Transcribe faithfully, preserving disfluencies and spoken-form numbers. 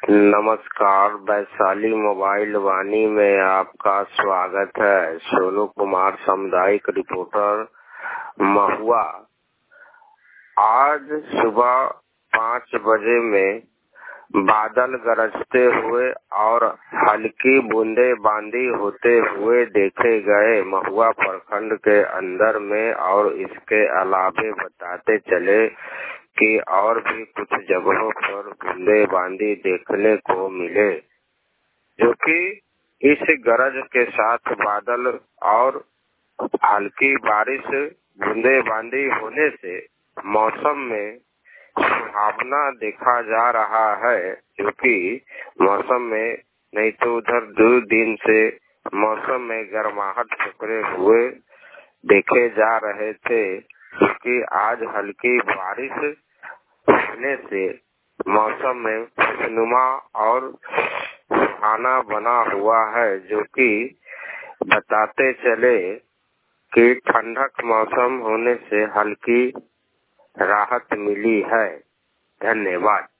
नमस्कार, वैशाली मोबाइल वाणी में आपका स्वागत है। सोनू कुमार, सामुदायिक रिपोर्टर, महुआ। आज सुबह पाँच बजे में बादल गरजते हुए और हल्की बूंदेबांदी होते हुए देखे गए महुआ प्रखंड के अंदर में, और इसके अलावे बताते चले कि और भी कुछ जगहों पर बूंदेबांदी देखने को मिले, जो कि इस गरज के साथ बादल और हल्की बारिश बूंदेबांदी होने से मौसम में सुहावना देखा जा रहा है। क्योंकि मौसम में नहीं तो उधर दो दिन से मौसम में गर्माहट पकड़े हुए देखे जा रहे थे, क्योंकि आज हल्की बारिश होने से मौसम में खुशनुमा और सुहाना बना हुआ है, जो कि बताते चले कि ठंडक मौसम होने से हल्की राहत मिली है। धन्यवाद।